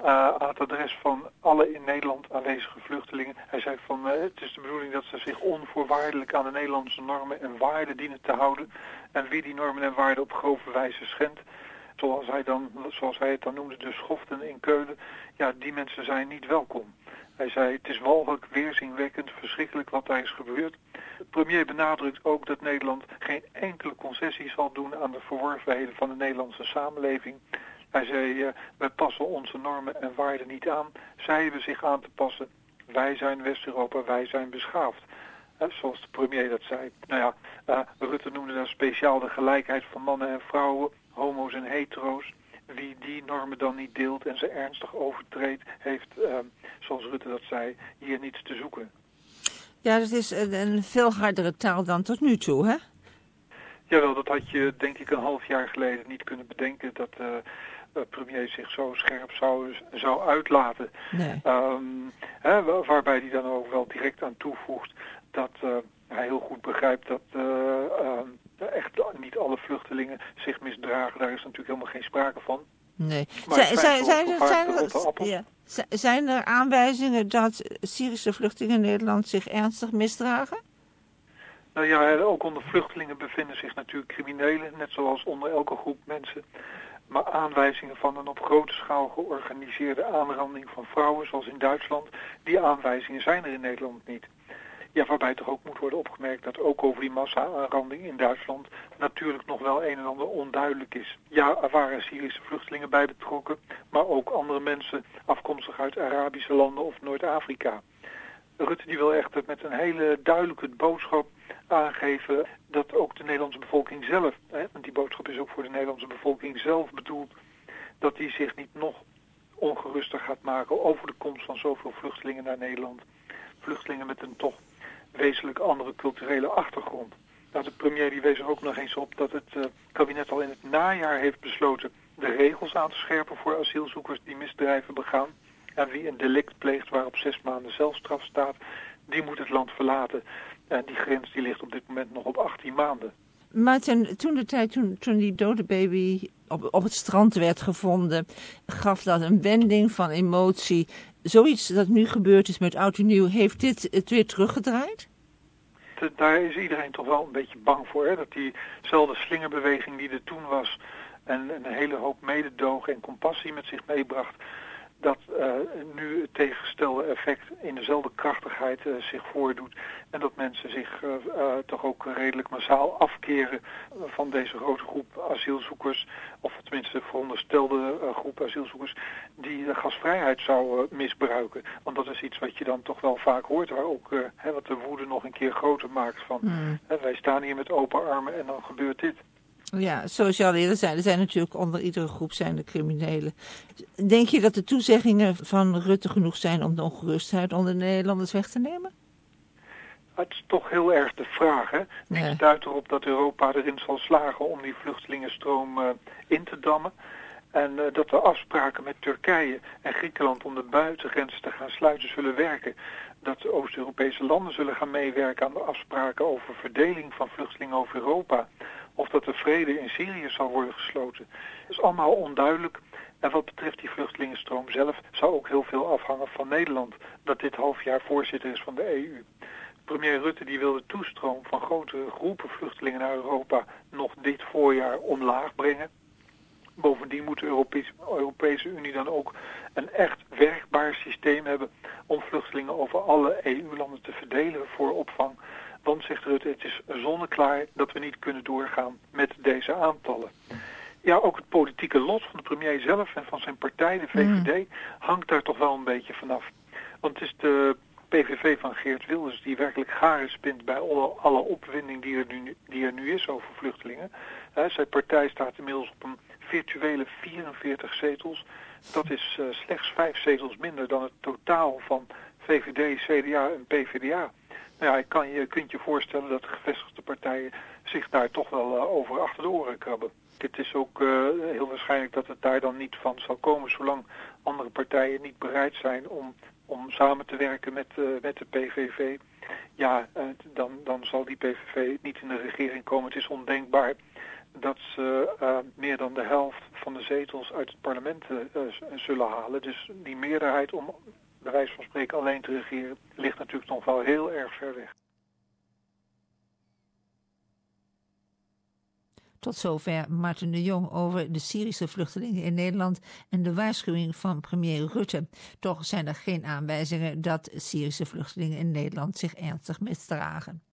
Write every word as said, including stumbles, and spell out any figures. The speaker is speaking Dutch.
uh, aan het adres van alle in Nederland aanwezige vluchtelingen. Hij zei van uh, het is de bedoeling dat ze zich onvoorwaardelijk aan de Nederlandse normen en waarden dienen te houden. En wie die normen en waarden op grove wijze schendt, zoals hij, dan, zoals hij het dan noemde, de schoften in Keulen, ja, die mensen zijn niet welkom. Hij zei, het is walgelijk, weerzinwekkend, verschrikkelijk wat daar is gebeurd. De premier benadrukt ook dat Nederland geen enkele concessie zal doen aan de verworvenheden van de Nederlandse samenleving. Hij zei, uh, wij passen onze normen en waarden niet aan. Zij hebben zich aan te passen. Wij zijn West-Europa, wij zijn beschaafd. Uh, zoals de premier dat zei. Nou ja, uh, Rutte noemde dan speciaal de gelijkheid van mannen en vrouwen, homo's en hetero's. Wie die normen dan niet deelt en ze ernstig overtreedt, heeft, uh, zoals Rutte dat zei, hier niets te zoeken. Ja, dat is een, een veel hardere taal dan tot nu toe, hè? Jawel, dat had je denk ik een half jaar geleden niet kunnen bedenken, dat uh, de premier zich zo scherp zou, zou uitlaten. Nee. Um, hè, waarbij hij dan ook wel direct aan toevoegt dat uh, hij heel goed begrijpt dat uh, uh, echt niet alle vluchtelingen zich misdragen. Daar is natuurlijk helemaal geen sprake van. Nee. Maar zijn, zijn, zijn, er, zijn, er, ja. zijn er aanwijzingen dat Syrische vluchtelingen in Nederland zich ernstig misdragen? Nou ja, ook onder vluchtelingen bevinden zich natuurlijk criminelen, net zoals onder elke groep mensen. Maar aanwijzingen van een op grote schaal georganiseerde aanranding van vrouwen, zoals in Duitsland, die aanwijzingen zijn er in Nederland niet. Ja, waarbij toch ook moet worden opgemerkt dat ook over die massa-aanranding in Duitsland natuurlijk nog wel een en ander onduidelijk is. Ja, er waren Syrische vluchtelingen bij betrokken, maar ook andere mensen afkomstig uit Arabische landen of Noord-Afrika. Rutte die wil echter met een hele duidelijke boodschap aangeven dat ook de Nederlandse bevolking zelf, hè, want die boodschap is ook voor de Nederlandse bevolking zelf bedoeld, dat die zich niet nog ongeruster gaat maken over de komst van zoveel vluchtelingen naar Nederland. Vluchtelingen met een toch wezenlijk andere culturele achtergrond. Nou, de premier die wees er ook nog eens op dat het uh, kabinet al in het najaar heeft besloten de regels aan te scherpen voor asielzoekers die misdrijven begaan. En wie een delict pleegt waarop zes maanden celstraf staat, die moet het land verlaten. En die grens die ligt op dit moment nog op achttien maanden. Maar ten, toen de tijd, toen, toen die dode baby op, op het strand werd gevonden, gaf dat een wending van emotie. Zoiets dat nu gebeurd is met Oud en Nieuw, heeft dit het weer teruggedraaid? De, daar is iedereen toch wel een beetje bang voor, hè? Dat diezelfde slingerbeweging die er toen was en een hele hoop mededogen en compassie met zich meebracht, dat uh, nu het tegengestelde effect in dezelfde krachtigheid uh, zich voordoet. En dat mensen zich uh, uh, toch ook redelijk massaal afkeren van deze grote groep asielzoekers. Of tenminste veronderstelde uh, groep asielzoekers die de gasvrijheid zou uh, misbruiken. Want dat is iets wat je dan toch wel vaak hoort. Waar ook uh, hè, wat de woede nog een keer groter maakt van. Mm. Hè, wij staan hier met open armen en dan gebeurt dit. Ja, zoals je al eerder zei, er zijn natuurlijk onder iedere groep zijn de criminelen. Denk je dat de toezeggingen van Rutte genoeg zijn om de ongerustheid onder de Nederlanders weg te nemen? Het is toch heel erg de vraag, hè? Niets Nee. duidt erop dat Europa erin zal slagen om die vluchtelingenstroom uh, in te dammen. En uh, dat de afspraken met Turkije en Griekenland om de buitengrenzen te gaan sluiten zullen werken. Dat de Oost-Europese landen zullen gaan meewerken aan de afspraken over verdeling van vluchtelingen over Europa. Of dat de vrede in Syrië zal worden gesloten. Dat is allemaal onduidelijk. En wat betreft die vluchtelingenstroom zelf zou ook heel veel afhangen van Nederland. Dat dit half jaar voorzitter is van de E U. Premier Rutte die wil de toestroom van grote groepen vluchtelingen naar Europa nog dit voorjaar omlaag brengen. Bovendien moet de Europese, Europese Unie dan ook een echt werkbaar systeem hebben om vluchtelingen over alle E U-landen te verdelen voor opvang. Want, zegt Rutte, het is zonneklaar dat we niet kunnen doorgaan met deze aantallen. Ja, ook het politieke lot van de premier zelf en van zijn partij, de V V D, mm. hangt daar toch wel een beetje vanaf. Want het is de P V V van Geert Wilders die werkelijk garen spint bij alle, alle opwinding die er, nu, die er nu is over vluchtelingen. He, zijn partij staat inmiddels op een virtuele vierenveertig zetels. Dat is uh, slechts vijf zetels minder dan het totaal van V V D, C D A en P V D A. Nou ja, je, kan, je kunt je voorstellen dat de gevestigde partijen zich daar toch wel uh, over achter de oren krabben. Het is ook uh, heel waarschijnlijk dat het daar dan niet van zal komen, zolang andere partijen niet bereid zijn om, om samen te werken met, uh, met de P V V. Ja, uh, dan, dan zal die P V V niet in de regering komen. Het is ondenkbaar dat ze uh, meer dan de helft van de zetels uit het parlement uh, zullen halen. Dus die meerderheid om bij wijze van spreken alleen te regeren ligt natuurlijk nog wel heel erg ver weg. Tot zover Marten de Jong over de Syrische vluchtelingen in Nederland en de waarschuwing van premier Rutte. Toch zijn er geen aanwijzingen dat Syrische vluchtelingen in Nederland zich ernstig misdragen.